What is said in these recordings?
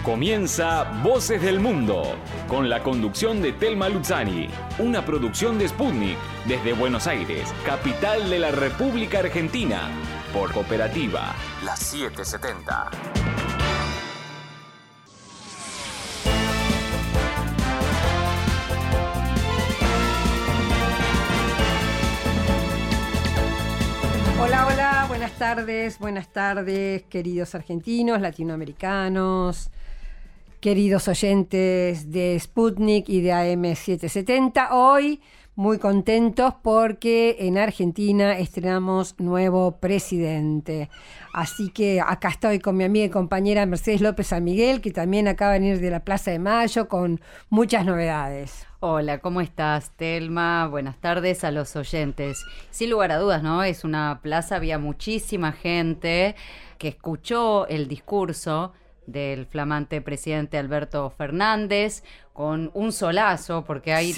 Comienza Voces del Mundo, con la conducción de Telma Luzzani, una producción de Sputnik, desde Buenos Aires, capital de la República Argentina, por Cooperativa, la 770. Hola, buenas tardes, queridos argentinos, latinoamericanos, queridos oyentes de Sputnik y de AM770. Hoy muy contentos porque en Argentina estrenamos nuevo presidente. Así que acá estoy con mi amiga y compañera Mercedes López San Miguel, que también acaba de venir de la Plaza de Mayo con muchas novedades. Hola, ¿cómo estás, Telma? Buenas tardes a los oyentes. Sin lugar a dudas, ¿no? Es una plaza, había muchísima gente que escuchó el discurso del flamante presidente Alberto Fernández con un solazo, porque hay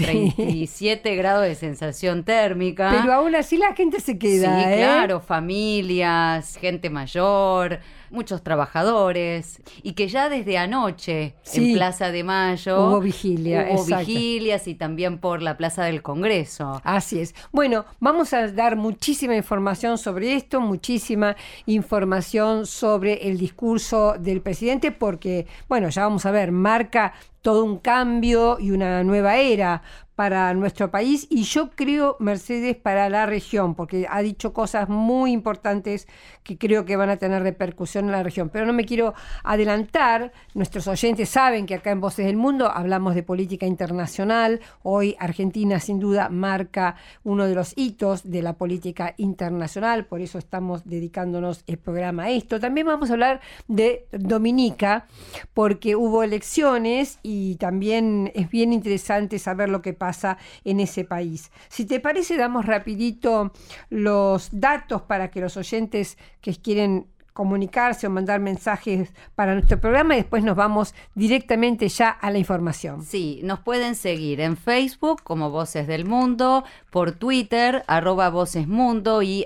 37 grados de sensación térmica. Pero aún así la gente se queda, Sí, claro, familias, gente mayor, muchos trabajadores, y que ya desde anoche en Plaza de Mayo hubo vigilias y también por la Plaza del Congreso. Así es. Bueno, vamos a dar muchísima información sobre esto, muchísima información sobre el discurso del presidente, porque, bueno, ya vamos a ver, marca todo un cambio y una nueva era para nuestro país y yo creo, Mercedes, para la región, porque ha dicho cosas muy importantes que creo que van a tener repercusión en la región. Pero no me quiero adelantar, nuestros oyentes saben que acá en Voces del Mundo hablamos de política internacional. Hoy Argentina sin duda marca uno de los hitos de la política internacional, por eso estamos dedicándonos el programa a esto. También vamos a hablar de Dominica, porque hubo elecciones y también es bien interesante saber lo que pasa en ese país. Si te parece, damos rapidito los datos para que los oyentes que quieren comunicarse o mandar mensajes para nuestro programa y después nos vamos directamente ya a la información. Sí, nos pueden seguir en Facebook como Voces del Mundo, por Twitter, @vocesmundo y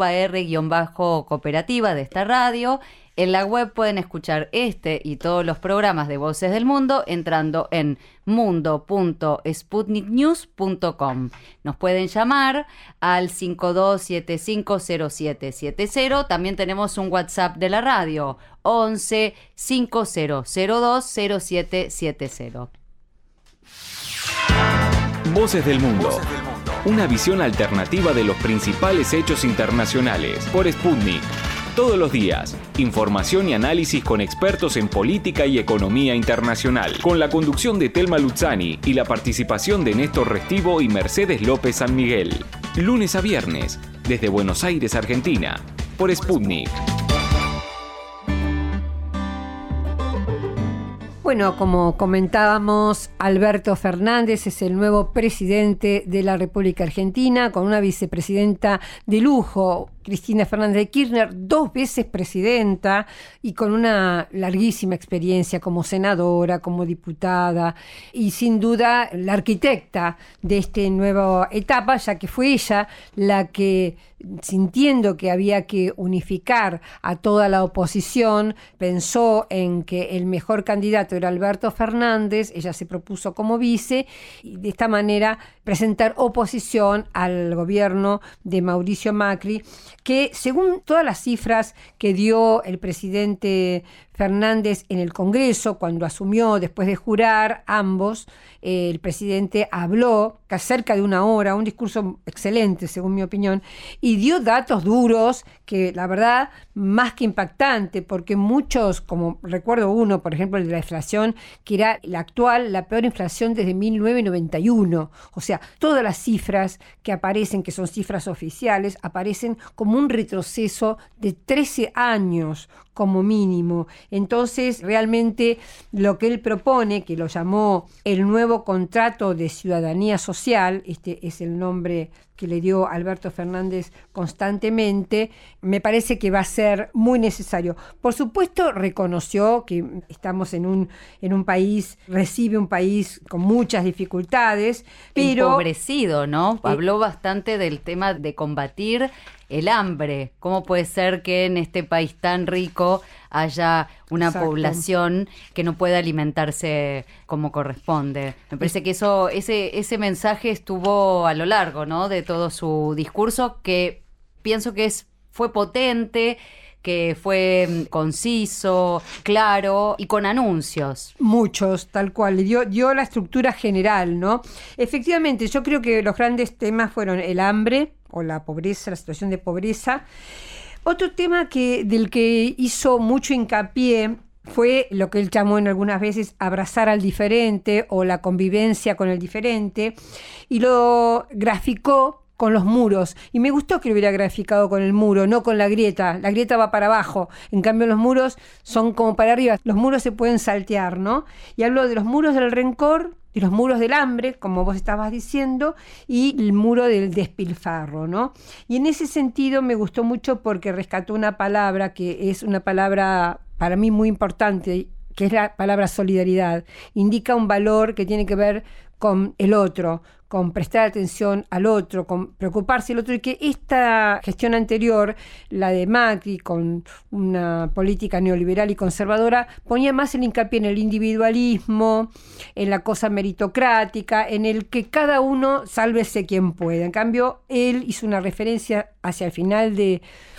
@R_cooperativa de esta radio. En la web pueden escuchar este y todos los programas de Voces del Mundo entrando en mundo.sputniknews.com. Nos pueden llamar al 52750770. También tenemos un WhatsApp de la radio, 11 5002 0770. Voces del Mundo. Una visión alternativa de los principales hechos internacionales por Sputnik. Todos los días, información y análisis con expertos en política y economía internacional, con la conducción de Telma Luzzani y la participación de Néstor Restivo y Mercedes López San Miguel. Lunes a viernes, desde Buenos Aires, Argentina, por Sputnik. Bueno, como comentábamos, Alberto Fernández es el nuevo presidente de la República Argentina, con una vicepresidenta de lujo, Cristina Fernández de Kirchner, 2 veces presidenta y con una larguísima experiencia como senadora, como diputada y sin duda la arquitecta de esta nueva etapa, ya que fue ella la que, sintiendo que había que unificar a toda la oposición, pensó en que el mejor candidato era Alberto Fernández. Ella se propuso como vice y de esta manera presentar oposición al gobierno de Mauricio Macri, que según todas las cifras que dio el presidente Fernández en el Congreso, cuando asumió después de jurar, ambos, el presidente habló cerca de 1 hora, un discurso excelente según mi opinión, y dio datos duros que la verdad más que impactante, porque muchos, como recuerdo uno, por ejemplo el de la inflación, que era la peor inflación desde 1991, o sea, todas las cifras que aparecen, que son cifras oficiales, aparecen como un retroceso de 13 años como mínimo. Entonces, realmente lo que él propone, que lo llamó el nuevo contrato de ciudadanía social, este es el nombre que le dio Alberto Fernández constantemente, me parece que va a ser muy necesario. Por supuesto, reconoció que estamos en un país, recibe un país con muchas dificultades, pero empobrecido, ¿no? Habló bastante del tema de combatir el hambre. ¿Cómo puede ser que en este país tan rico haya una Exacto. población que no pueda alimentarse como corresponde? Me parece que ese mensaje estuvo a lo largo, ¿no?, de todo su discurso, que pienso que fue potente, que fue conciso, claro y con anuncios. Muchos, tal cual. Dio la estructura general, ¿no? Efectivamente, yo creo que los grandes temas fueron el hambre o la pobreza, la situación de pobreza. Otro tema del que hizo mucho hincapié fue lo que él llamó en algunas veces abrazar al diferente o la convivencia con el diferente, y lo graficó con los muros, y me gustó que lo hubiera graficado con el muro, no con la grieta. La grieta va para abajo, en cambio los muros son como para arriba. Los muros se pueden saltear, ¿no? Y habló de los muros del rencor, de los muros del hambre, como vos estabas diciendo, y el muro del despilfarro, ¿no? Y en ese sentido me gustó mucho porque rescató una palabra que es una palabra para mí muy importante, que es la palabra solidaridad. Indica un valor que tiene que ver con el otro, con prestar atención al otro, con preocuparse del otro, y que esta gestión anterior, la de Macri, con una política neoliberal y conservadora, ponía más el hincapié en el individualismo, en la cosa meritocrática, en el que cada uno sálvese quien pueda. En cambio, él hizo una referencia hacia el final de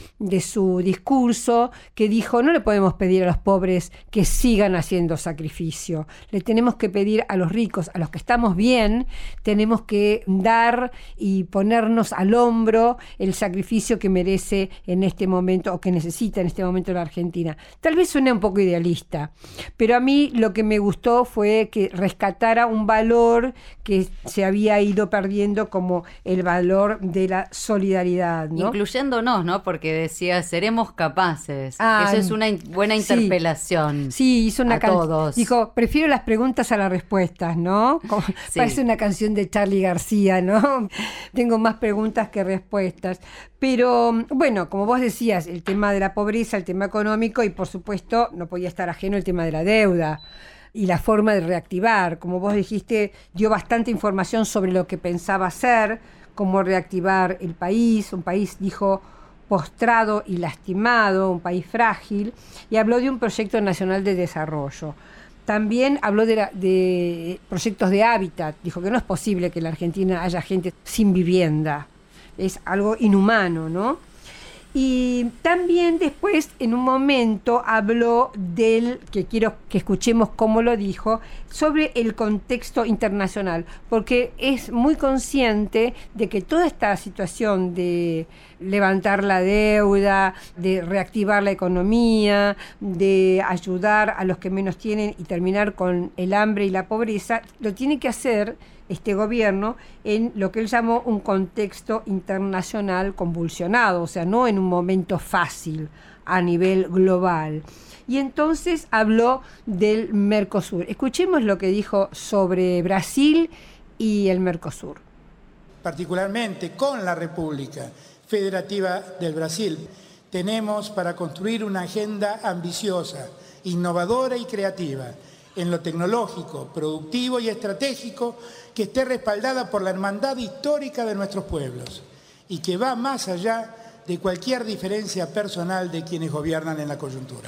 su discurso, que dijo: no le podemos pedir a los pobres que sigan haciendo sacrificio, le tenemos que pedir a los ricos, a los que estamos bien, tenemos que dar y ponernos al hombro el sacrificio que merece en este momento, o que necesita en este momento la Argentina. Tal vez suene un poco idealista, pero a mí lo que me gustó fue que rescatara un valor que se había ido perdiendo, como el valor de la solidaridad, ¿no? Incluyéndonos, ¿no? Porque decía, seremos capaces. Ah, eso es una buena interpelación. Sí, hizo una canción. Todos. Dijo, prefiero las preguntas a las respuestas, ¿no? Sí. Parece una canción de Charly García, ¿no? Tengo más preguntas que respuestas. Pero bueno, como vos decías, el tema de la pobreza, el tema económico, y por supuesto no podía estar ajeno el tema de la deuda y la forma de reactivar. Como vos dijiste, dio bastante información sobre lo que pensaba hacer, cómo reactivar el país, un país, dijo, postrado y lastimado, un país frágil, y habló de un proyecto nacional de desarrollo. También habló de proyectos de hábitat. Dijo que no es posible que en la Argentina haya gente sin vivienda. Es algo inhumano, ¿no? Y también después, en un momento, habló que quiero que escuchemos cómo lo dijo, sobre el contexto internacional, porque es muy consciente de que toda esta situación de levantar la deuda, de reactivar la economía, de ayudar a los que menos tienen y terminar con el hambre y la pobreza, lo tiene que hacer este gobierno en lo que él llamó un contexto internacional convulsionado, o sea, no en un momento fácil a nivel global. Y entonces habló del Mercosur. Escuchemos lo que dijo sobre Brasil y el Mercosur. Particularmente con la República Federativa del Brasil, tenemos para construir una agenda ambiciosa, innovadora y creativa en lo tecnológico, productivo y estratégico, que esté respaldada por la hermandad histórica de nuestros pueblos y que va más allá de cualquier diferencia personal de quienes gobiernan en la coyuntura.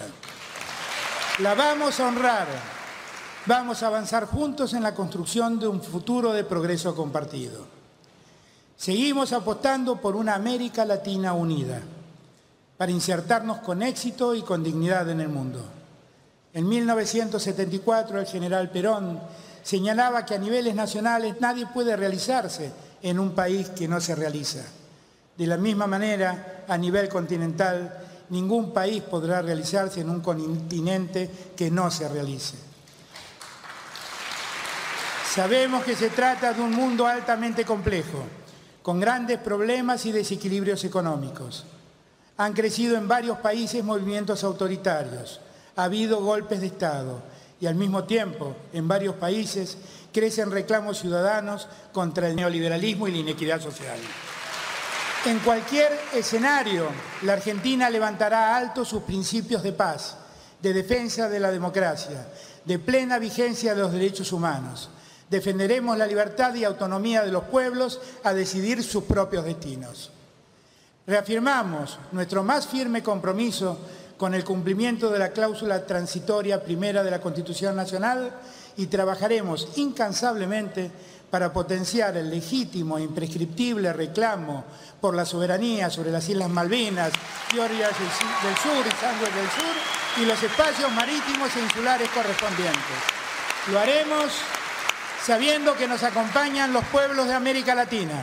La vamos a honrar, vamos a avanzar juntos en la construcción de un futuro de progreso compartido. Seguimos apostando por una América Latina unida, para insertarnos con éxito y con dignidad en el mundo. En 1974 el general Perón señalaba que a niveles nacionales nadie puede realizarse en un país que no se realiza. De la misma manera, a nivel continental, ningún país podrá realizarse en un continente que no se realice. Sabemos que se trata de un mundo altamente complejo, con grandes problemas y desequilibrios económicos. Han crecido en varios países movimientos autoritarios, ha habido golpes de Estado y al mismo tiempo, en varios países, crecen reclamos ciudadanos contra el neoliberalismo y la inequidad social. En cualquier escenario, la Argentina levantará alto sus principios de paz, de defensa de la democracia, de plena vigencia de los derechos humanos. Defenderemos la libertad y autonomía de los pueblos a decidir sus propios destinos. Reafirmamos nuestro más firme compromiso con el cumplimiento de la cláusula transitoria primera de la Constitución Nacional y trabajaremos incansablemente para potenciar el legítimo e imprescriptible reclamo por la soberanía sobre las Islas Malvinas, Georgias del Sur y Sandwich del Sur y los espacios marítimos e insulares correspondientes. Lo haremos sabiendo que nos acompañan los pueblos de América Latina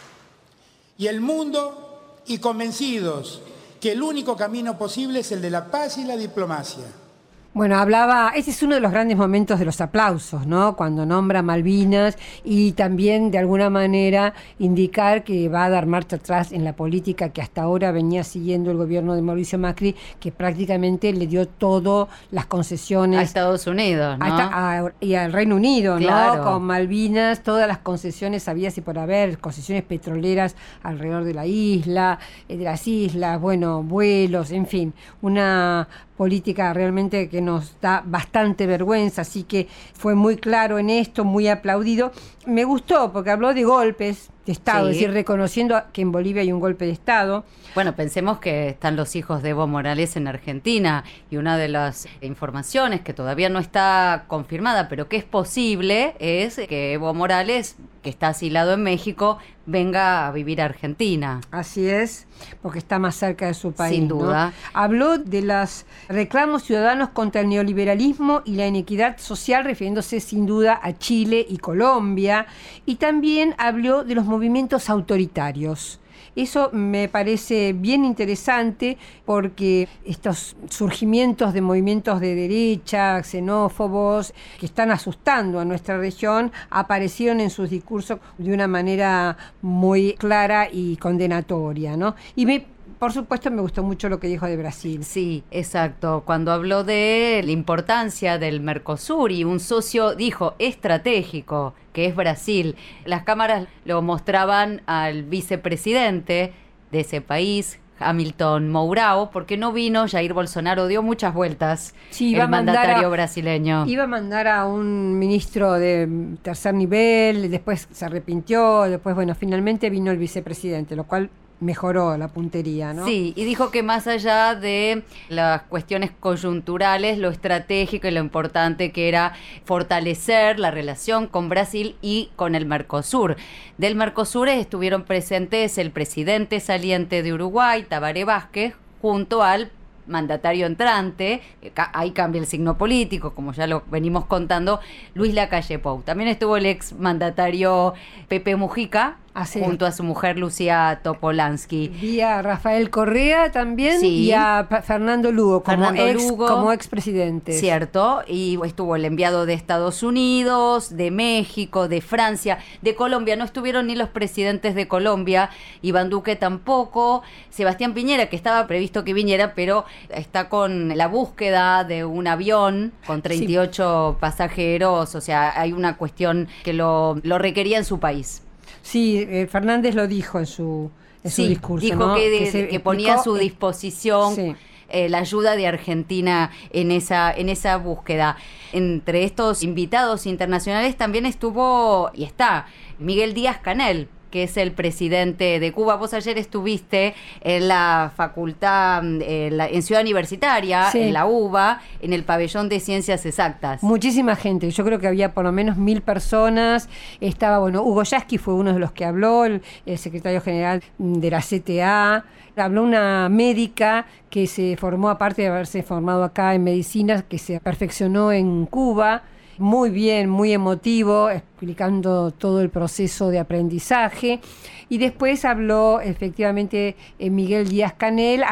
y el mundo y convencidos que el único camino posible es el de la paz y la diplomacia. Bueno, ese es uno de los grandes momentos de los aplausos, ¿no? Cuando nombra Malvinas y también de alguna manera indicar que va a dar marcha atrás en la política que hasta ahora venía siguiendo el gobierno de Mauricio Macri, que prácticamente le dio todas las concesiones a Estados Unidos, ¿no? Y al Reino Unido, claro, ¿no? Con Malvinas, todas las concesiones habidas y por haber, concesiones petroleras alrededor de la isla, de las islas, bueno, vuelos, en fin, una política realmente que nos da bastante vergüenza, así que fue muy claro en esto, muy aplaudido. Me gustó porque habló de golpes de Estado, sí, es decir, reconociendo que en Bolivia hay un golpe de Estado. Bueno, pensemos que están los hijos de Evo Morales en Argentina y una de las informaciones que todavía no está confirmada, pero que es posible, es que Evo Morales, que está asilado en México, venga a vivir a Argentina. Así es, porque está más cerca de su país. Sin duda. ¿No? Habló de los reclamos ciudadanos contra el neoliberalismo y la inequidad social, refiriéndose sin duda a Chile y Colombia, y también habló de los movimientos autoritarios. Eso me parece bien interesante porque estos surgimientos de movimientos de derecha, xenófobos, que están asustando a nuestra región, aparecieron en sus discursos de una manera muy clara y condenatoria, ¿no? Por supuesto, me gustó mucho lo que dijo de Brasil. Sí, exacto. Cuando habló de la importancia del Mercosur y un socio, dijo, estratégico, que es Brasil. Las cámaras lo mostraban al vicepresidente de ese país, Hamilton Mourão, porque no vino Jair Bolsonaro, dio muchas vueltas, sí, el mandatario brasileño. Iba a mandar a un ministro de tercer nivel, después se arrepintió, después, bueno, finalmente vino el vicepresidente, lo cual mejoró la puntería, ¿no? Sí, y dijo que más allá de las cuestiones coyunturales, lo estratégico y lo importante que era fortalecer la relación con Brasil y con el Mercosur. Del Mercosur estuvieron presentes el presidente saliente de Uruguay, Tabaré Vázquez, junto al mandatario entrante, ahí cambia el signo político, como ya lo venimos contando, Luis Lacalle Pou. También estuvo el ex mandatario Pepe Mujica, junto a su mujer Lucía Topolansky. Vi a Rafael Correa también, sí, y a Fernando Lugo como expresidente. Cierto, y estuvo el enviado de Estados Unidos, de México, de Francia, de Colombia. No estuvieron ni los presidentes de Colombia, Iván Duque tampoco, Sebastián Piñera, que estaba previsto que viniera, pero está con la búsqueda de un avión con 38 pasajeros, o sea, hay una cuestión que lo requería en su país. Sí, Fernández lo dijo en su discurso. Dijo, ¿no? que ponía a su disposición la ayuda de Argentina en esa búsqueda. Entre estos invitados internacionales también estuvo y está Miguel Díaz-Canel, que es el presidente de Cuba. Vos ayer estuviste en la facultad, en Ciudad Universitaria, en la UBA, en el pabellón de Ciencias Exactas. Muchísima gente, yo creo que había por lo menos 1000 personas. Estaba, bueno, Hugo Yasky fue uno de los que habló, el secretario general de la CTA. Habló una médica que se formó, aparte de haberse formado acá en medicina, que se perfeccionó en Cuba. Muy bien, muy emotivo, explicando todo el proceso de aprendizaje. Y después habló efectivamente Miguel Díaz-Canel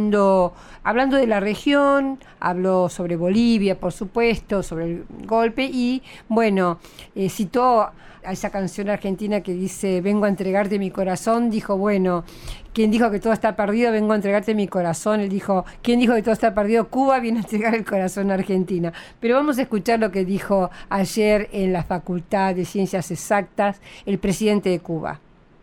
hablando de la región, habló sobre Bolivia, por supuesto, sobre el golpe y, bueno, citó a esa canción argentina que dice vengo a entregarte mi corazón. Dijo, bueno, ¿quién dijo que todo está perdido? Vengo a entregarte mi corazón. Él dijo, ¿quién dijo que todo está perdido? Cuba viene a entregar el corazón a Argentina. Pero vamos a escuchar lo que dijo ayer en la Facultad de Ciencias Exactas el presidente de Cuba.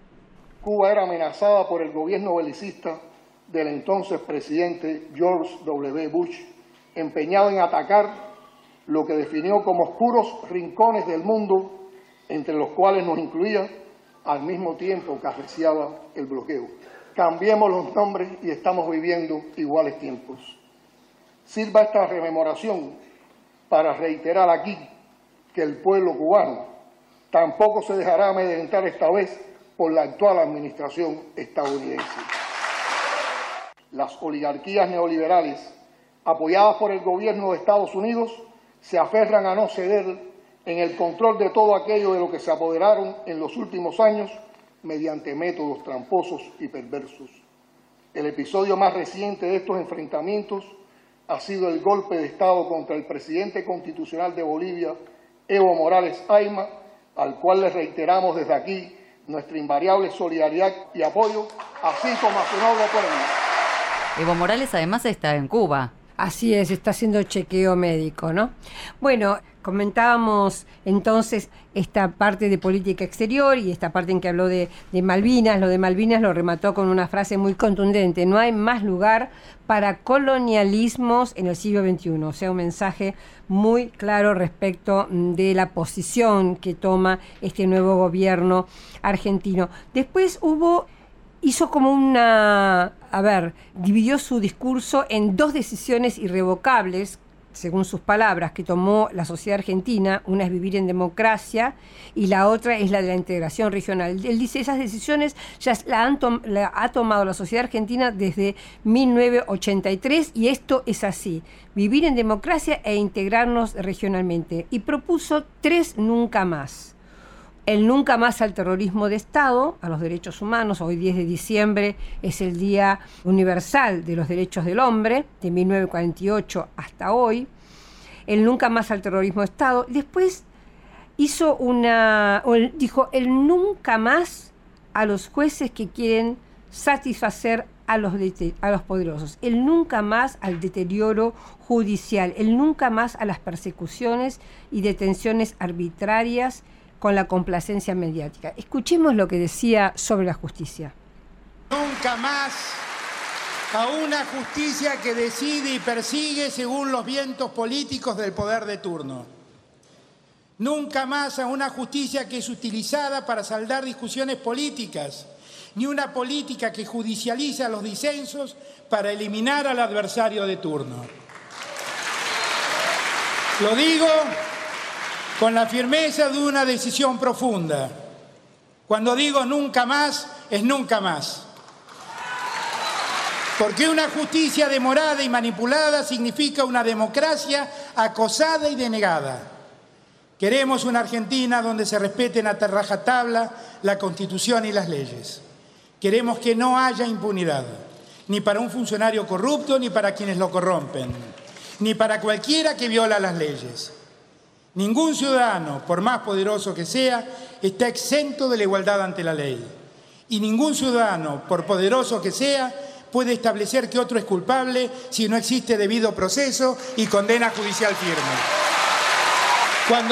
Cuba era amenazada por el gobierno belicista del entonces presidente George W. Bush, empeñado en atacar lo que definió como oscuros rincones del mundo, entre los cuales nos incluía al mismo tiempo que arreciaba el bloqueo. cambiemos los nombres y estamos viviendo iguales tiempos. Sirva esta rememoración para reiterar aquí que el pueblo cubano tampoco se dejará amedrentar esta vez por la actual administración estadounidense. Las oligarquías neoliberales, apoyadas por el gobierno de Estados Unidos, se aferran a no ceder en el control de todo aquello de lo que se apoderaron en los últimos años mediante métodos tramposos y perversos. El episodio más reciente de estos enfrentamientos ha sido el golpe de Estado contra el presidente constitucional de Bolivia, Evo Morales Ayma, al cual le reiteramos desde aquí nuestra invariable solidaridad y apoyo, así como a su noble pueblo. Evo Morales además está en Cuba. Así es, está haciendo chequeo médico, ¿no? Bueno, comentábamos entonces esta parte de política exterior y esta parte en que habló de Malvinas. Lo de Malvinas lo remató con una frase muy contundente: no hay más lugar para colonialismos en el siglo XXI. O sea, un mensaje muy claro respecto de la posición que toma este nuevo gobierno argentino. Después hizo como dividió su discurso en dos decisiones irrevocables, según sus palabras, que tomó la sociedad argentina. Una es vivir en democracia y la otra es la de la integración regional. Él dice, esas decisiones ya la ha tomado la sociedad argentina desde 1983 y esto es así: vivir en democracia e integrarnos regionalmente. Y propuso 3 nunca más. El nunca más al terrorismo de Estado, a los derechos humanos. Hoy 10 de diciembre es el Día Universal de los Derechos del Hombre, de 1948 hasta hoy. El nunca más al terrorismo de Estado. Después dijo el nunca más a los jueces que quieren satisfacer a los poderosos. El nunca más al deterioro judicial. El nunca más a las persecuciones y detenciones arbitrarias con la complacencia mediática. Escuchemos lo que decía sobre la justicia. Nunca más a una justicia que decide y persigue según los vientos políticos del poder de turno. Nunca más a una justicia que es utilizada para saldar discusiones políticas, ni una política que judicializa los disensos para eliminar al adversario de turno. Lo digo con la firmeza de una decisión profunda. Cuando digo nunca más, es nunca más. Porque una justicia demorada y manipulada significa una democracia acosada y denegada. Queremos una Argentina donde se respeten a rajatabla la Constitución y las leyes. Queremos que no haya impunidad, ni para un funcionario corrupto, ni para quienes lo corrompen, ni para cualquiera que viola las leyes. Ningún ciudadano, por más poderoso que sea, está exento de la igualdad ante la ley. Y ningún ciudadano, por poderoso que sea, puede establecer que otro es culpable si no existe debido proceso y condena judicial firme. Cuando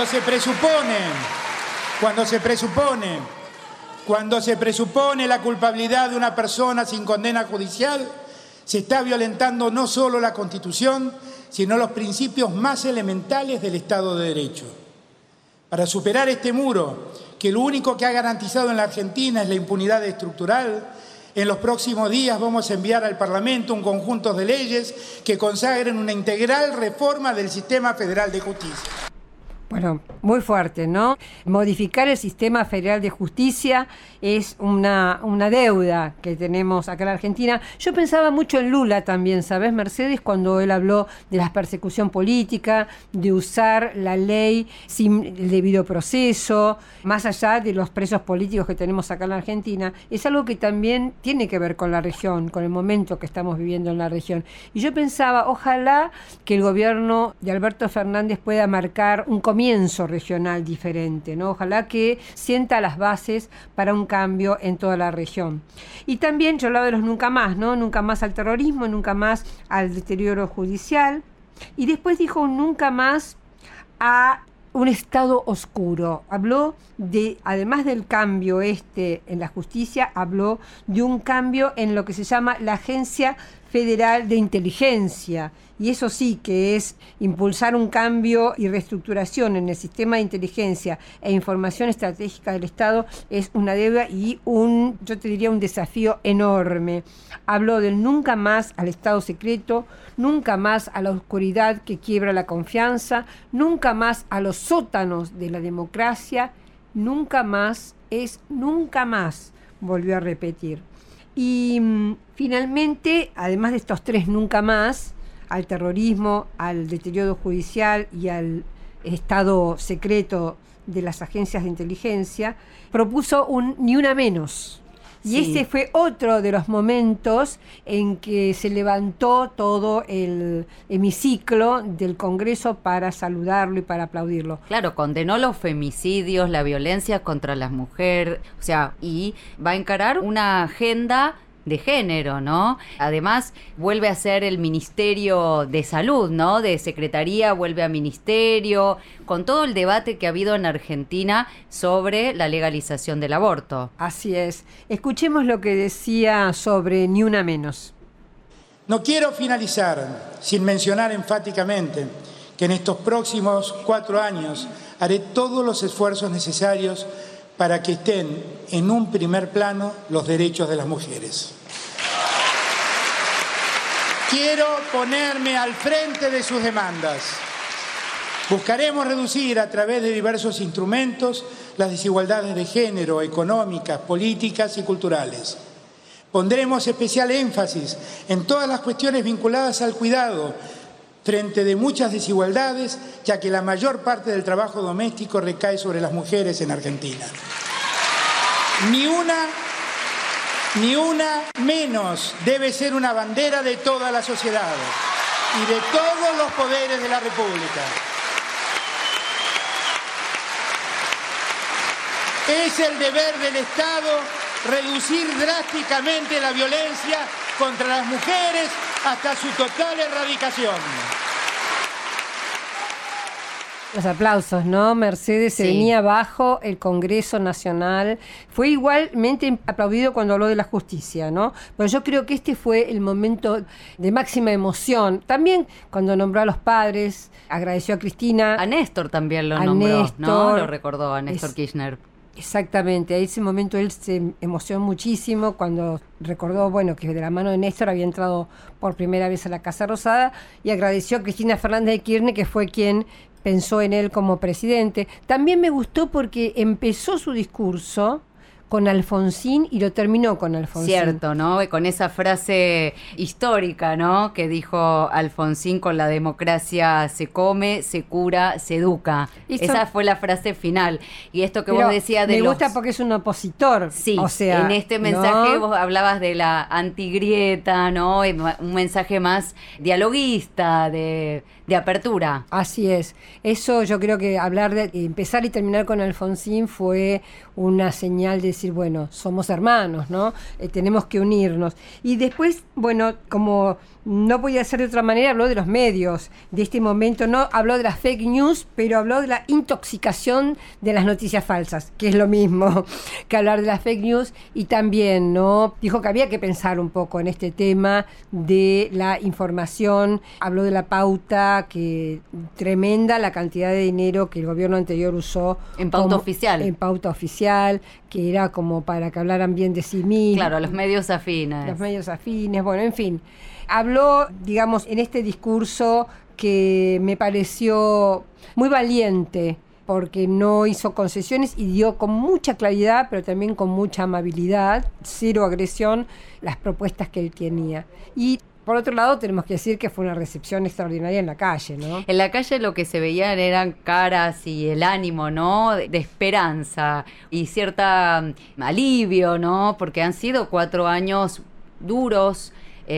se presupone la culpabilidad de una persona sin condena judicial, se está violentando no solo la Constitución, sino los principios más elementales del Estado de Derecho. Para superar este muro, que lo único que ha garantizado en la Argentina es la impunidad estructural, en los próximos días vamos a enviar al Parlamento un conjunto de leyes que consagren una integral reforma del sistema federal de justicia. Bueno, muy fuerte, ¿no? Modificar el sistema federal de justicia es una deuda que tenemos acá en la Argentina. Yo pensaba mucho en Lula también, ¿sabes, Mercedes? Cuando él habló de la persecución política, de usar la ley sin el debido proceso, más allá de los presos políticos que tenemos acá en la Argentina. Es algo que también tiene que ver con la región, con el momento que estamos viviendo en la región. Y yo pensaba, ojalá que el gobierno de Alberto Fernández pueda marcar un comienzo regional diferente, ¿no? Ojalá que sienta las bases para un cambio en toda la región. Y también yo hablaba de los nunca más, ¿no? Nunca más al terrorismo, nunca más al deterioro judicial. Y después dijo nunca más a un estado oscuro. Habló de, además del cambio en la justicia, habló de un cambio en lo que se llama la Agencia Federal de Inteligencia. Y eso sí que es impulsar un cambio y reestructuración en el sistema de inteligencia e información estratégica del Estado es una deuda y yo te diría un desafío enorme. Habló del nunca más al Estado secreto, nunca más a la oscuridad que quiebra la confianza, nunca más a los sótanos de la democracia, nunca más, volvió a repetir. Y finalmente, además de estos 3 nunca más, al terrorismo, al deterioro judicial y al estado secreto de las agencias de inteligencia, propuso un ni una menos. Y ese fue otro de los momentos en que se levantó todo el hemiciclo del Congreso para saludarlo y para aplaudirlo. Claro, condenó los femicidios, la violencia contra las mujeres, y va a encarar una agenda de género, ¿no? Además, vuelve a ser el Ministerio de Salud, ¿no? De Secretaría vuelve a Ministerio, con todo el debate que ha habido en Argentina sobre la legalización del aborto. Así es. Escuchemos lo que decía sobre Ni Una Menos. No quiero finalizar sin mencionar enfáticamente que en estos próximos 4 años haré todos los esfuerzos necesarios para que estén en un primer plano los derechos de las mujeres. Quiero ponerme al frente de sus demandas. Buscaremos reducir a través de diversos instrumentos las desigualdades de género, económicas, políticas y culturales. Pondremos especial énfasis en todas las cuestiones vinculadas al cuidado frente de muchas desigualdades, ya que la mayor parte del trabajo doméstico recae sobre las mujeres en Argentina. Ni una menos debe ser una bandera de toda la sociedad y de todos los poderes de la República. Es el deber del Estado reducir drásticamente la violencia contra las mujeres hasta su total erradicación. Los aplausos, ¿no? Mercedes se venía abajo el Congreso Nacional. Fue igualmente aplaudido cuando habló de la justicia, ¿no? Pero yo creo que este fue el momento de máxima emoción. También cuando nombró a los padres, agradeció a Cristina. A Néstor también lo nombró, ¿no? Lo recordó a Néstor Kirchner. Exactamente, a ese momento él se emocionó muchísimo cuando recordó, que de la mano de Néstor había entrado por primera vez a la Casa Rosada y agradeció a Cristina Fernández de Kirchner, que fue quien pensó en él como presidente. También me gustó porque empezó su discurso con Alfonsín y lo terminó con Alfonsín. Cierto, ¿no? Con esa frase histórica, ¿no? Que dijo Alfonsín: con la democracia se come, se cura, se educa. Esa fue la frase final. Y esto que vos decías de me gusta porque es un opositor. Sí, o sea, en este mensaje vos hablabas de la antigrieta, ¿no? Un mensaje más dialoguista, de apertura. Así es. Eso yo creo que empezar y terminar con Alfonsín fue una señal de decir, somos hermanos, ¿no? Tenemos que unirnos. Y después, como no podía ser de otra manera, habló de los medios, de este momento, no habló de las fake news, pero habló de la intoxicación de las noticias falsas, que es lo mismo que hablar de las fake news, y también, ¿no? Dijo que había que pensar un poco en este tema de la información, habló de la pauta, que tremenda la cantidad de dinero que el gobierno anterior usó en pauta oficial. En pauta oficial, que era como para que hablaran bien de sí mismos. Claro, los medios afines. Los medios afines, en fin. Habló, en este discurso que me pareció muy valiente, porque no hizo concesiones y dio con mucha claridad, pero también con mucha amabilidad, cero agresión, las propuestas que él tenía. Y por otro lado, tenemos que decir que fue una recepción extraordinaria en la calle, ¿no? En la calle lo que se veían eran caras y el ánimo, ¿no? De esperanza y cierta alivio, ¿no? Porque han sido 4 años duros,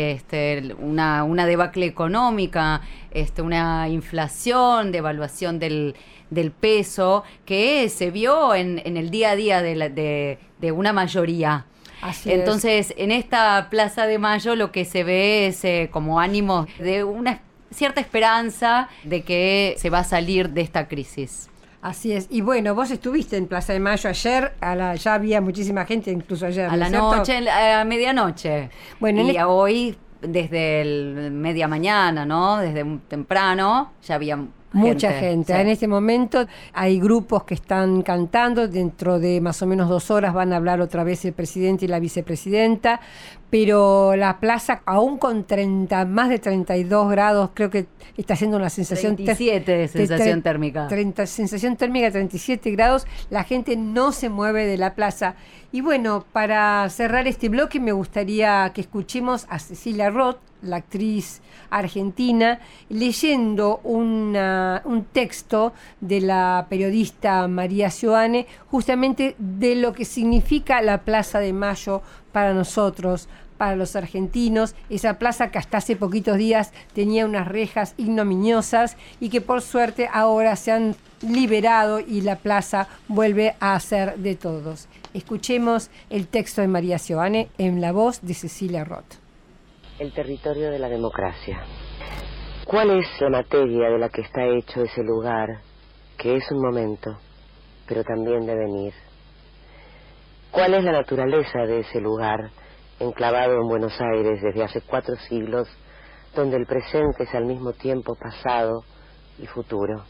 una debacle económica, una inflación, devaluación del peso, que se vio en el día a día de una mayoría. Entonces, en esta Plaza de Mayo lo que se ve es como ánimo de una cierta esperanza de que se va a salir de esta crisis. Así es. Y vos estuviste en Plaza de Mayo ayer, ya había muchísima gente, incluso ayer. A la noche, a medianoche. Y hoy desde el media mañana, ¿no? Desde temprano ya había mucha gente. Sí. En este momento hay grupos que están cantando. Dentro de más o menos 2 horas van a hablar otra vez el presidente y la vicepresidenta. Pero la plaza, aún con más de 32 grados, creo que está haciendo una sensación... 37 de sensación térmica. Sensación térmica 37 grados. La gente no se mueve de la plaza. Y bueno, para cerrar este bloque me gustaría que escuchemos a Cecilia Roth, la actriz argentina, leyendo un texto de la periodista María Sioane, justamente de lo que significa la Plaza de Mayo para nosotros, para los argentinos, esa plaza que hasta hace poquitos días tenía unas rejas ignominiosas y que por suerte ahora se han liberado y la plaza vuelve a ser de todos. Escuchemos el texto de María Sioane en la voz de Cecilia Roth. El territorio de la democracia. ¿Cuál es la materia de la que está hecho ese lugar, que es un momento, pero también devenir? ¿Cuál es la naturaleza de ese lugar, enclavado en Buenos Aires desde hace 4 siglos, donde el presente es al mismo tiempo pasado y futuro?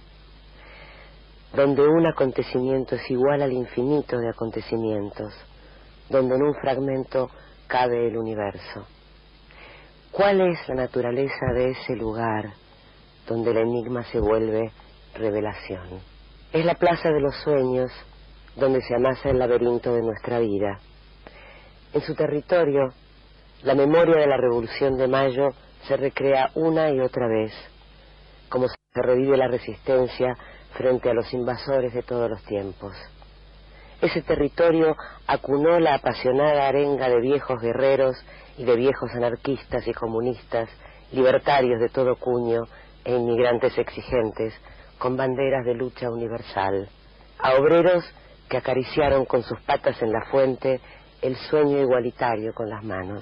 Donde un acontecimiento es igual al infinito de acontecimientos, donde en un fragmento cabe el universo. ¿Cuál es la naturaleza de ese lugar donde el enigma se vuelve revelación? Es la plaza de los sueños donde se amasa el laberinto de nuestra vida. En su territorio, la memoria de la Revolución de Mayo se recrea una y otra vez, como se revive la resistencia frente a los invasores de todos los tiempos. Ese territorio acunó la apasionada arenga de viejos guerreros y de viejos anarquistas y comunistas, libertarios de todo cuño e inmigrantes exigentes, con banderas de lucha universal, a obreros que acariciaron con sus patas en la fuente el sueño igualitario con las manos,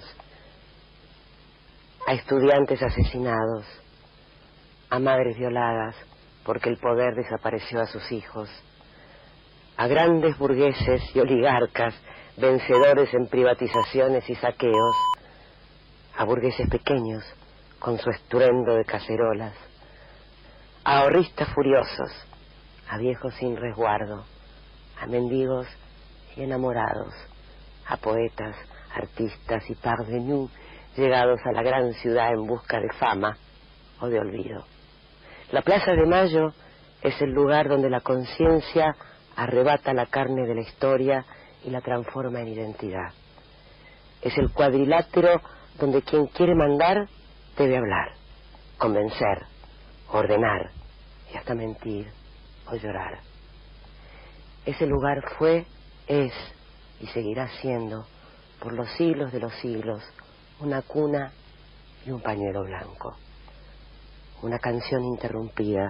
a estudiantes asesinados, a madres violadas porque el poder desapareció a sus hijos, a grandes burgueses y oligarcas vencedores en privatizaciones y saqueos, a burgueses pequeños con su estruendo de cacerolas, a ahorristas furiosos, a viejos sin resguardo, a mendigos y enamorados, a poetas, artistas y parvenus llegados a la gran ciudad en busca de fama o de olvido. La Plaza de Mayo es el lugar donde la conciencia arrebata la carne de la historia y la transforma en identidad. Es el cuadrilátero donde quien quiere mandar debe hablar, convencer, ordenar y hasta mentir o llorar. Ese lugar fue, es y seguirá siendo por los siglos de los siglos una cuna y un pañuelo blanco, una canción interrumpida,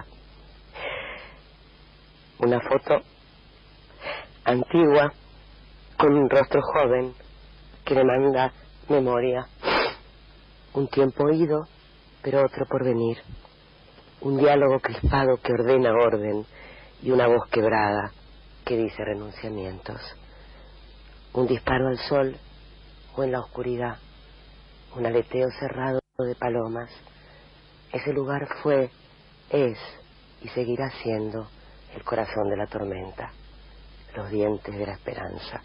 una foto antigua con un rostro joven que le manda memoria, un tiempo oído pero otro por venir, un diálogo crispado que ordena orden y una voz quebrada que dice renunciamientos, un disparo al sol o en la oscuridad, un aleteo cerrado de palomas. Ese lugar fue, es y seguirá siendo el corazón de la tormenta, los dientes de la esperanza,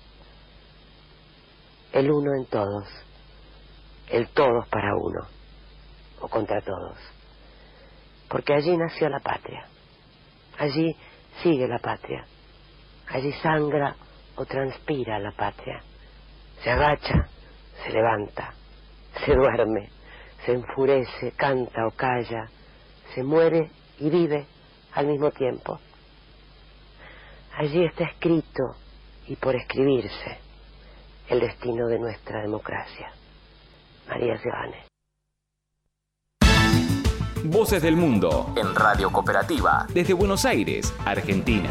el uno en todos, el todos para uno o contra todos, porque allí nació la patria, allí sigue la patria, allí sangra o transpira la patria, se agacha, se levanta, se duerme, se enfurece, canta o calla, se muere y vive al mismo tiempo. Allí está escrito y por escribirse el destino de nuestra democracia. María Sioane. Voces del Mundo en Radio Cooperativa desde Buenos Aires, Argentina.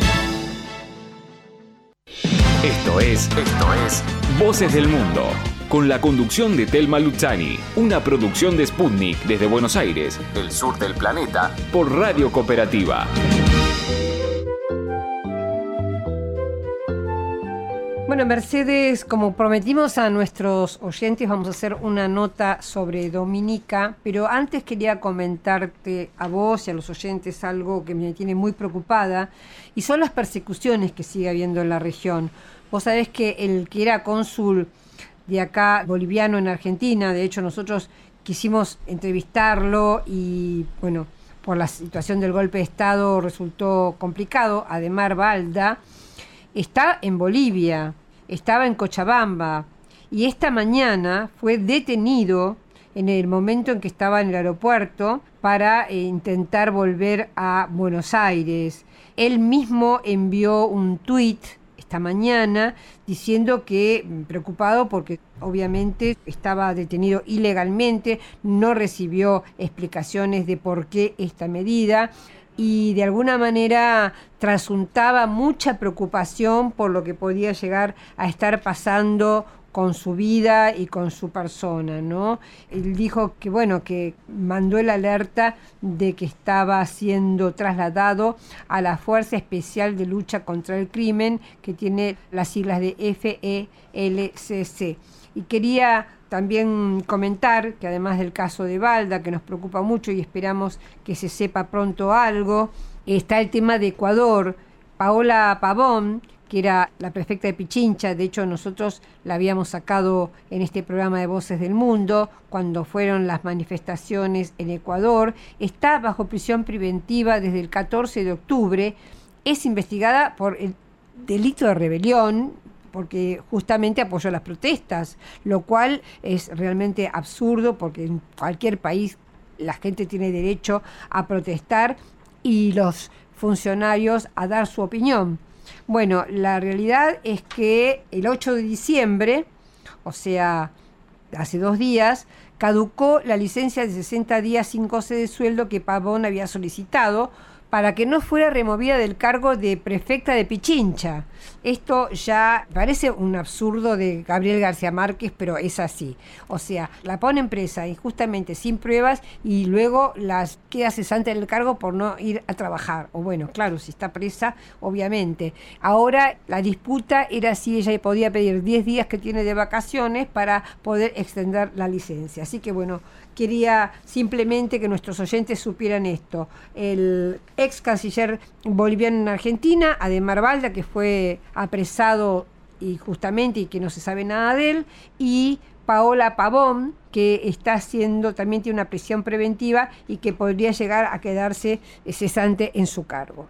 Esto es Voces del Mundo, con la conducción de Telma Luzzani, una producción de Sputnik desde Buenos Aires, el sur del planeta, por Radio Cooperativa. Bueno, Mercedes, como prometimos a nuestros oyentes, vamos a hacer una nota sobre Dominica, pero antes quería comentarte a vos y a los oyentes algo que me tiene muy preocupada, y son las persecuciones que sigue habiendo en la región. Vos sabés que el que era cónsul de acá, boliviano en Argentina, de hecho nosotros quisimos entrevistarlo y, bueno, por la situación del golpe de Estado resultó complicado. Ademar Balda está en Bolivia, estaba en Cochabamba, y esta mañana fue detenido en el momento en que estaba en el aeropuerto para intentar volver a Buenos Aires. Él mismo envió un tuit esta mañana diciendo que preocupado porque obviamente estaba detenido ilegalmente, no recibió explicaciones de por qué esta medida, y de alguna manera trasuntaba mucha preocupación por lo que podía llegar a estar pasando con su vida y con su persona, ¿no? Él dijo que, bueno, que mandó el alerta de que estaba siendo trasladado a la Fuerza Especial de Lucha contra el Crimen, que tiene las siglas de FELCC. Y quería también comentar que además del caso de Balda, que nos preocupa mucho y esperamos que se sepa pronto algo, está el tema de Ecuador. Paola Pavón, que era la prefecta de Pichincha, de hecho nosotros la habíamos sacado en este programa de Voces del Mundo cuando fueron las manifestaciones en Ecuador, está bajo prisión preventiva desde el 14 de octubre, es investigada por el delito de rebelión, porque justamente apoyó las protestas, lo cual es realmente absurdo porque en cualquier país la gente tiene derecho a protestar y los funcionarios a dar su opinión. Bueno, la realidad es que el 8 de diciembre, o sea, hace 2 días, caducó la licencia de 60 días sin goce de sueldo que Pavón había solicitado para que no fuera removida del cargo de prefecta de Pichincha. Esto ya parece un absurdo de Gabriel García Márquez, pero es así. O sea, la ponen presa injustamente sin pruebas y luego las queda cesante en el cargo por no ir a trabajar. O bueno, claro, si está presa, obviamente. Ahora la disputa era si ella podía pedir 10 días que tiene de vacaciones para poder extender la licencia. Así que bueno, quería simplemente que nuestros oyentes supieran esto. El ex canciller boliviano en Argentina, Ademar Balda, que fue apresado y que no se sabe nada de él, y Paola Pavón, que está haciendo, también tiene una prisión preventiva y que podría llegar a quedarse cesante en su cargo.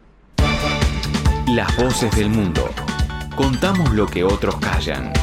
Las voces del mundo. Contamos lo que otros callan.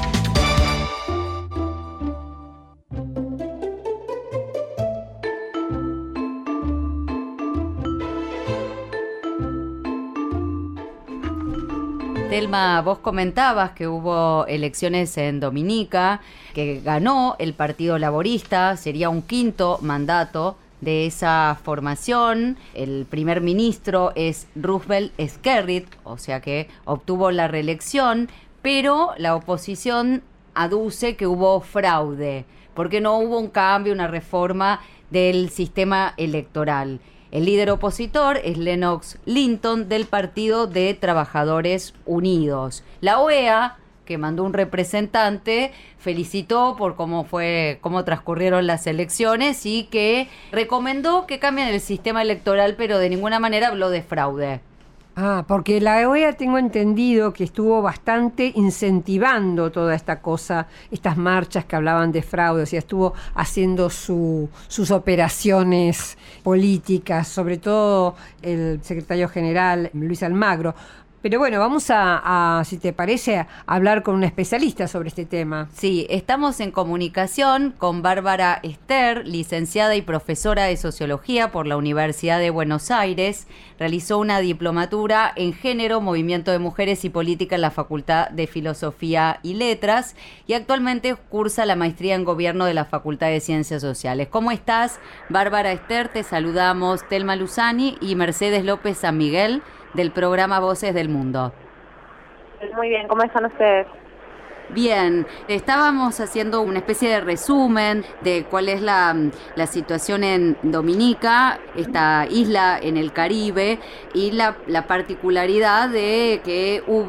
Telma, vos comentabas que hubo elecciones en Dominica, que ganó el Partido Laborista, sería un 5º mandato de esa formación. El primer ministro es Roosevelt Skerrit, o sea que obtuvo la reelección, pero la oposición aduce que hubo fraude, porque no hubo un cambio, una reforma del sistema electoral. El líder opositor es Lennox Linton del Partido de Trabajadores Unidos. La OEA, que mandó un representante, felicitó por cómo transcurrieron las elecciones y que recomendó que cambien el sistema electoral, pero de ninguna manera habló de fraude. Porque la OEA tengo entendido que estuvo bastante incentivando toda esta cosa, estas marchas que hablaban de fraude, o sea, estuvo haciendo sus operaciones políticas, sobre todo el secretario general Luis Almagro. Pero bueno, vamos a, si te parece, a hablar con una especialista sobre este tema. Sí, estamos en comunicación con Bárbara Ester, licenciada y profesora de Sociología por la Universidad de Buenos Aires. Realizó una diplomatura en Género, Movimiento de Mujeres y Política en la Facultad de Filosofía y Letras y actualmente cursa la maestría en Gobierno de la Facultad de Ciencias Sociales. ¿Cómo estás, Bárbara Ester? Te saludamos Telma Luzani y Mercedes López San Miguel, del programa Voces del Mundo. Muy bien, ¿cómo están ustedes? Bien, estábamos haciendo una especie de resumen de cuál es la situación en Dominica, esta isla en el Caribe, y la particularidad de que hubo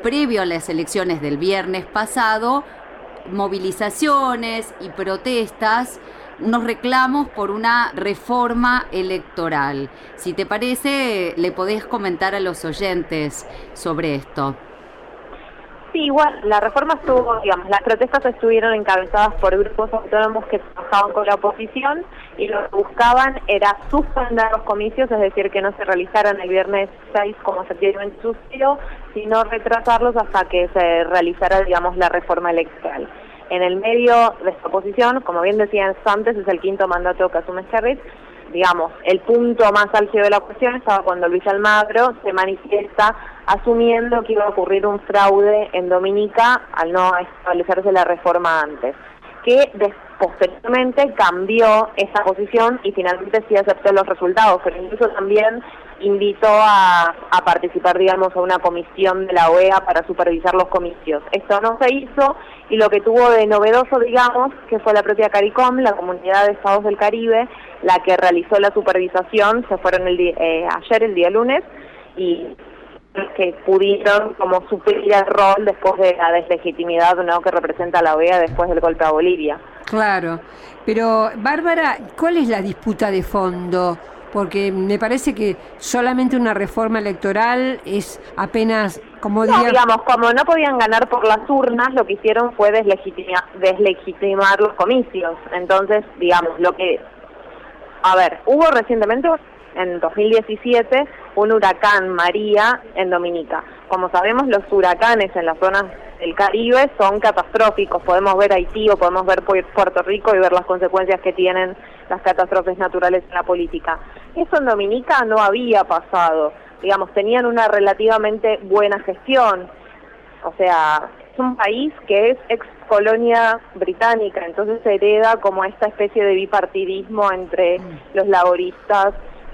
previo a las elecciones del viernes pasado, movilizaciones y protestas, unos reclamos por una reforma electoral. Si te parece, le podés comentar a los oyentes sobre esto. Sí, igual, la reforma estuvo, digamos, las protestas estuvieron encabezadas por grupos autónomos que trabajaban con la oposición y lo que buscaban era suspender los comicios, es decir, que no se realizaran el viernes 6 como efectivamente sucedió, sino retrasarlos hasta que se realizara, digamos, la reforma electoral. En el medio de esta oposición, como bien decías antes, es el quinto mandato que asume Scherritz. Digamos, el punto más álgido de la cuestión estaba cuando Luis Almagro se manifiesta asumiendo que iba a ocurrir un fraude en Dominica al no establecerse la reforma antes, que posteriormente cambió esa posición y finalmente sí aceptó los resultados, pero incluso también invitó a participar, digamos, a una comisión de la OEA para supervisar los comicios. Esto no se hizo y lo que tuvo de novedoso, digamos, que fue la propia CARICOM, la Comunidad de Estados del Caribe, la que realizó la supervisación, se fueron ayer, el día lunes, y que pudieron como suplir el rol después de la deslegitimidad, ¿no?, que representa la OEA después del golpe a Bolivia. Claro, pero Bárbara, ¿cuál es la disputa de fondo? Porque me parece que solamente una reforma electoral es apenas, como digamos, como no podían ganar por las urnas, lo que hicieron fue deslegitimar los comicios. Entonces, digamos, hubo recientemente, en 2017, un huracán María en Dominica. Como sabemos, los huracanes en las zonas del Caribe son catastróficos. Podemos ver Haití o podemos ver Puerto Rico y ver las consecuencias que tienen las catástrofes naturales en la política. Eso en Dominica no había pasado. Digamos, tenían una relativamente buena gestión. O sea, es un país que es ex colonia británica, entonces se hereda como esta especie de bipartidismo entre los laboristas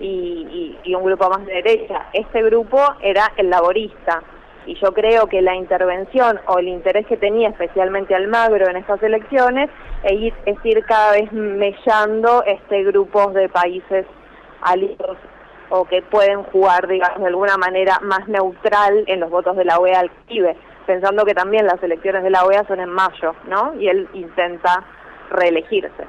y un grupo más de derecha. Este grupo era el laborista, y yo creo que la intervención o el interés que tenía especialmente Almagro en estas elecciones es ir cada vez mellando grupos de países aliados o que pueden jugar, digamos, de alguna manera más neutral en los votos de la OEA al Caribe, pensando que también las elecciones de la OEA son en mayo, ¿no? Y él intenta reelegirse.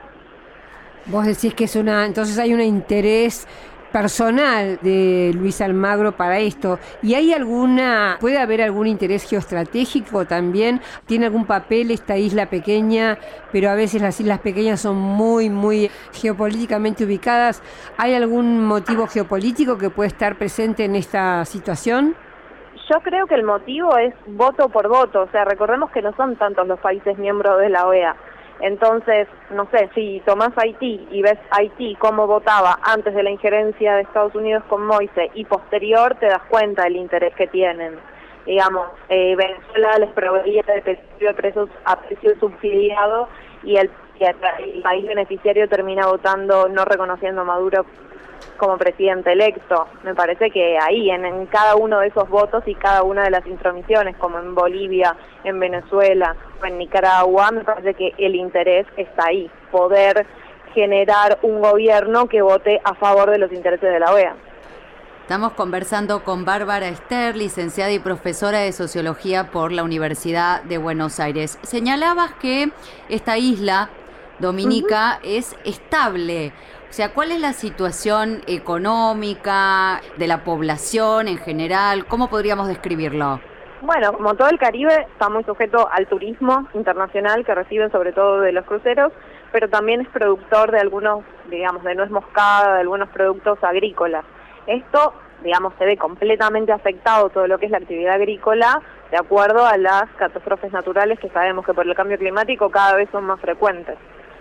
Vos decís que entonces hay un interés personal de Luis Almagro para esto. ¿Y puede haber algún interés geoestratégico también? ¿Tiene algún papel esta isla pequeña? Pero a veces las islas pequeñas son muy, muy geopolíticamente ubicadas. ¿Hay algún motivo geopolítico que puede estar presente en esta situación? Yo creo que el motivo es voto por voto. O sea, recordemos que no son tantos los países miembros de la OEA. Entonces, no sé, si tomás Haití y ves Haití cómo votaba antes de la injerencia de Estados Unidos con Moise y posterior, te das cuenta del interés que tienen. Digamos, Venezuela les proveía de precios a precio subsidiado y el país beneficiario termina votando no reconociendo a Maduro como presidente electo. Me parece que ahí, en cada uno de esos votos y cada una de las intromisiones, como en Bolivia, en Venezuela o en Nicaragua, me parece que el interés está ahí, poder generar un gobierno que vote a favor de los intereses de la OEA. Estamos conversando con Bárbara Ester, licenciada y profesora de Sociología por la Universidad de Buenos Aires. Señalabas que esta isla, Dominica, es estable. O sea, ¿cuál es la situación económica de la población en general? ¿Cómo podríamos describirlo? Bueno, como todo el Caribe, está muy sujeto al turismo internacional que reciben sobre todo de los cruceros, pero también es productor de algunos, digamos, de nuez moscada, de algunos productos agrícolas. Esto, digamos, se ve completamente afectado todo lo que es la actividad agrícola de acuerdo a las catástrofes naturales que sabemos que por el cambio climático cada vez son más frecuentes.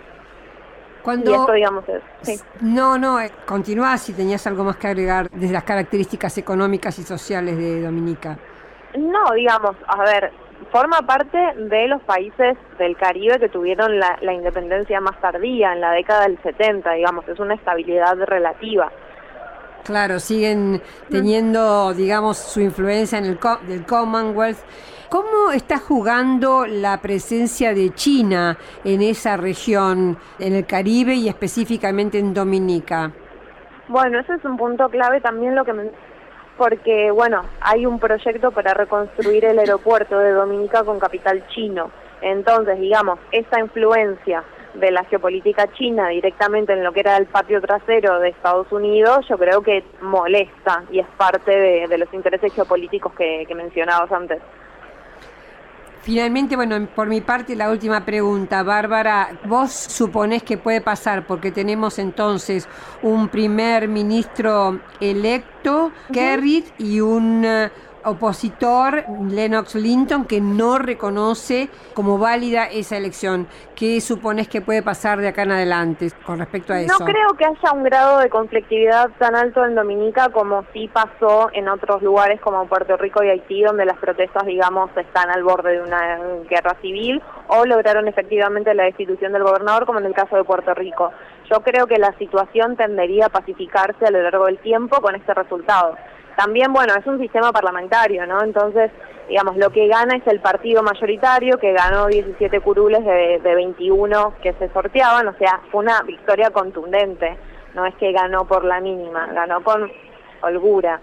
Y esto, digamos, sí. No, continúa si tenías algo más que agregar desde las características económicas y sociales de Dominica. No, digamos, a ver, forma parte de los países del Caribe que tuvieron la independencia más tardía, en la década del 70, digamos, es una estabilidad relativa. Claro, siguen teniendo, digamos, su influencia en del Commonwealth. ¿Cómo está jugando la presencia de China en esa región, en el Caribe y específicamente en Dominica? Bueno, ese es un punto clave también lo que porque, bueno, hay un proyecto para reconstruir el aeropuerto de Dominica con capital chino. Entonces, digamos, esa influencia de la geopolítica china directamente en lo que era el patio trasero de Estados Unidos, yo creo que molesta y es parte de los intereses geopolíticos que mencionabas antes. Finalmente, bueno, por mi parte la última pregunta, Bárbara, ¿vos suponés que puede pasar? Porque tenemos entonces un primer ministro electo, Kerry, y un opositor, Lennox Linton, que no reconoce como válida esa elección. ¿Qué suponés que puede pasar de acá en adelante con respecto a eso? No creo que haya un grado de conflictividad tan alto en Dominica como sí pasó en otros lugares como Puerto Rico y Haití, donde las protestas, digamos, están al borde de una guerra civil o lograron efectivamente la destitución del gobernador, como en el caso de Puerto Rico. Yo creo que la situación tendería a pacificarse a lo largo del tiempo con este resultado. También, bueno, es un sistema parlamentario, ¿no? Entonces, digamos, lo que gana es el partido mayoritario, que ganó 17 curules de 21 que se sorteaban, o sea, fue una victoria contundente, no es que ganó por la mínima, ganó con holgura.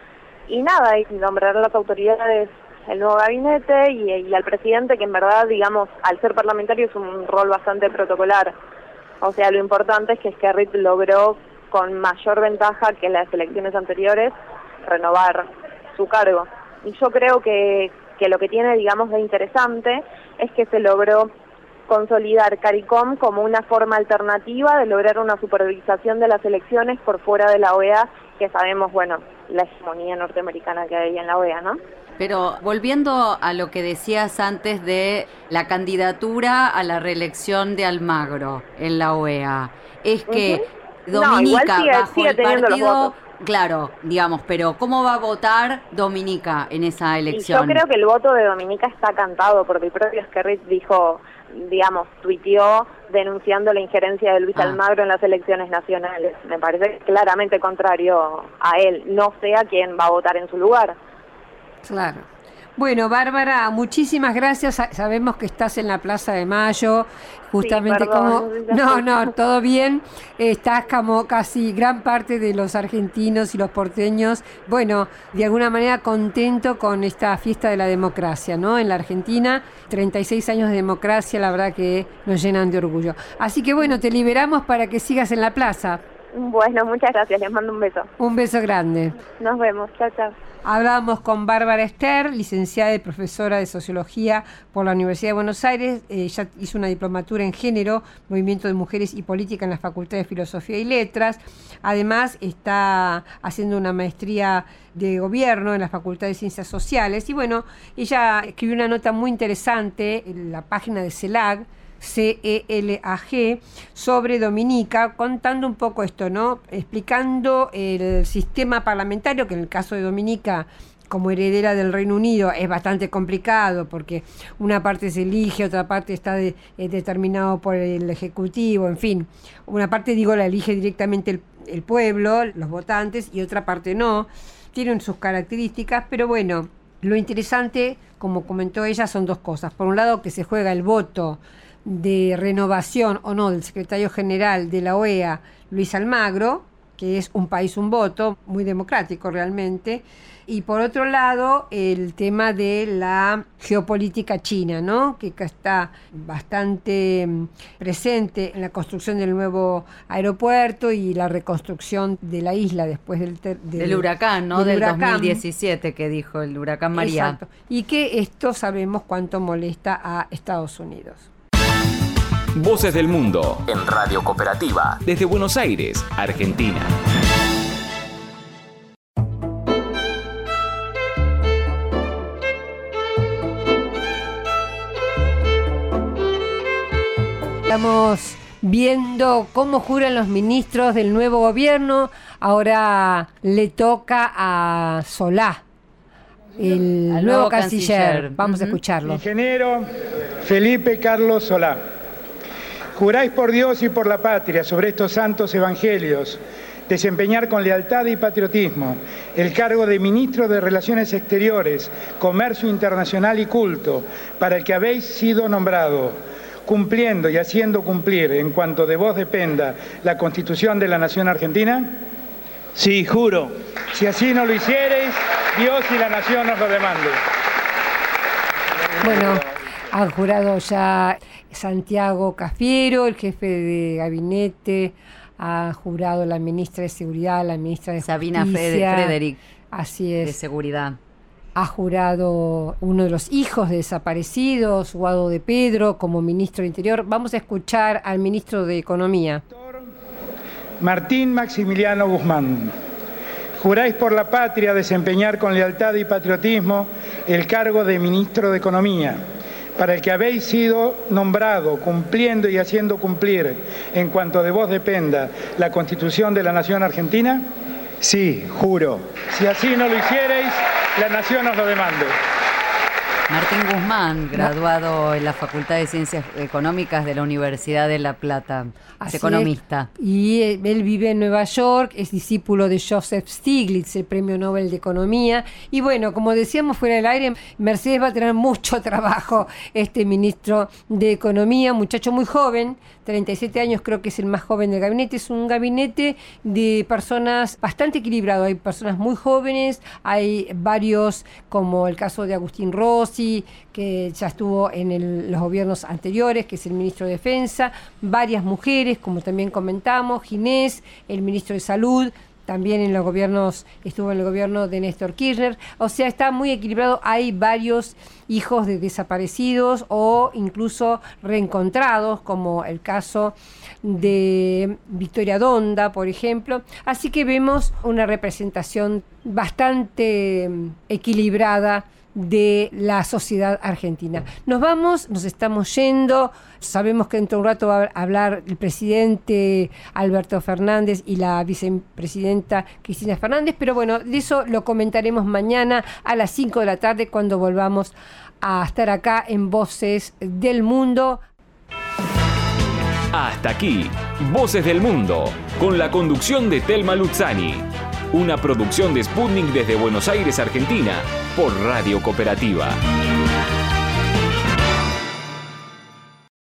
Y nada, y nombrar a las autoridades, el nuevo gabinete y al presidente, que en verdad, digamos, al ser parlamentario es un rol bastante protocolar. O sea, lo importante es que Kerry logró con mayor ventaja que en las elecciones anteriores renovar su cargo. Y yo creo que lo que tiene, digamos, de interesante es que se logró consolidar CARICOM como una forma alternativa de lograr una supervisación de las elecciones por fuera de la OEA, que sabemos, bueno, la hegemonía norteamericana que hay en la OEA, ¿no? Pero volviendo a lo que decías antes de la candidatura a la reelección de Almagro en la OEA, es que Dominica, no, igual sigue el teniendo partido, los votos. Claro, digamos, pero ¿cómo va a votar Dominica en esa elección? Y yo creo que el voto de Dominica está cantado, porque el propio Skerrit dijo, digamos, tuiteó denunciando la injerencia de Luis Almagro en las elecciones nacionales. Me parece claramente contrario a él. No sé a quién va a votar en su lugar. Claro. Bueno, Bárbara, muchísimas gracias. Sabemos que estás en la Plaza de Mayo, justamente sí, perdón, como... No, todo bien. Estás como casi gran parte de los argentinos y los porteños, bueno, de alguna manera contento con esta fiesta de la democracia, ¿no? En la Argentina, 36 años de democracia, la verdad que nos llenan de orgullo. Así que bueno, te liberamos para que sigas en la plaza. Bueno, muchas gracias, les mando un beso. Un beso grande. Nos vemos, chao, chao. Hablábamos con Bárbara Ester, licenciada y profesora de Sociología por la Universidad de Buenos Aires. Ella hizo una diplomatura en Género, Movimiento de Mujeres y Política en la Facultad de Filosofía y Letras. Además, está haciendo una maestría de Gobierno en la Facultad de Ciencias Sociales. Y bueno, ella escribió una nota muy interesante en la página de CELAG, CELAG, sobre Dominica, contando un poco esto, ¿no? Explicando el sistema parlamentario, que en el caso de Dominica, como heredera del Reino Unido, es bastante complicado, porque una parte se elige, otra parte está determinado por el Ejecutivo, en fin. Una parte, la elige directamente el pueblo, los votantes, y otra parte no. Tienen sus características, pero bueno, lo interesante, como comentó ella, son dos cosas. Por un lado, que se juega el voto de renovación o no del secretario general de la OEA, Luis Almagro, que es un país, un voto, muy democrático realmente, y por otro lado el tema de la geopolítica china, ¿no? Que está bastante presente en la construcción del nuevo aeropuerto y la reconstrucción de la isla después del huracán, ¿no? Del 2017 que dijo el huracán María. Exacto. Y que esto sabemos cuánto molesta a Estados Unidos. Voces del Mundo en Radio Cooperativa desde Buenos Aires, Argentina. Estamos viendo cómo juran los ministros del nuevo gobierno. Ahora le toca a Solá, el nuevo canciller. Vamos a escucharlo. Ingeniero Felipe Carlos Solá. Juráis por Dios y por la patria sobre estos santos evangelios desempeñar con lealtad y patriotismo el cargo de Ministro de Relaciones Exteriores, Comercio Internacional y Culto, para el que habéis sido nombrado, cumpliendo y haciendo cumplir, en cuanto de vos dependa, la Constitución de la Nación Argentina. Sí, juro. Si así no lo hiciereis, Dios y la nación os lo demanden. Bueno, han jurado ya Santiago Cafiero, el jefe de gabinete, ha jurado la ministra de Seguridad, la ministra de Sabina Justicia. Frederick. Así es. De Seguridad. Ha jurado uno de los hijos de desaparecidos, Guado de Pedro, como ministro de Interior. Vamos a escuchar al ministro de Economía. Martín Maximiliano Guzmán, juráis por la patria desempeñar con lealtad y patriotismo el cargo de ministro de Economía, para el que habéis sido nombrado, cumpliendo y haciendo cumplir, en cuanto de vos dependa, la Constitución de la Nación Argentina. Sí, juro. Si así no lo hiciereis, la nación os lo demande. Martín Guzmán, graduado en la Facultad de Ciencias Económicas de la Universidad de La Plata. Es economista. Y él vive en Nueva York, es discípulo de Joseph Stiglitz, el Premio Nobel de Economía. Y bueno, como decíamos fuera del aire, Mercedes va a tener mucho trabajo, este ministro de Economía, muchacho muy joven, 37 años, creo que es el más joven del gabinete. Es un gabinete de personas bastante equilibrado. Hay personas muy jóvenes, hay varios, como el caso de Agustín Rossi, que ya estuvo en los gobiernos anteriores, que es el ministro de Defensa, varias mujeres, como también comentamos, Ginés, el ministro de Salud, también en los gobiernos, estuvo en el gobierno de Néstor Kirchner. O sea, está muy equilibrado. Hay varios hijos de desaparecidos o incluso reencontrados, como el caso de Victoria Donda, por ejemplo. Así que vemos una representación bastante equilibrada de la sociedad argentina. Nos estamos yendo. Sabemos que dentro de un rato va a hablar el presidente Alberto Fernández y la vicepresidenta Cristina Fernández, pero bueno, de eso lo comentaremos mañana a las 5 de la tarde cuando volvamos a estar acá en Voces del Mundo. Hasta aquí, Voces del Mundo, con la conducción de Telma Luzzani. Una producción de Sputnik desde Buenos Aires, Argentina, por Radio Cooperativa.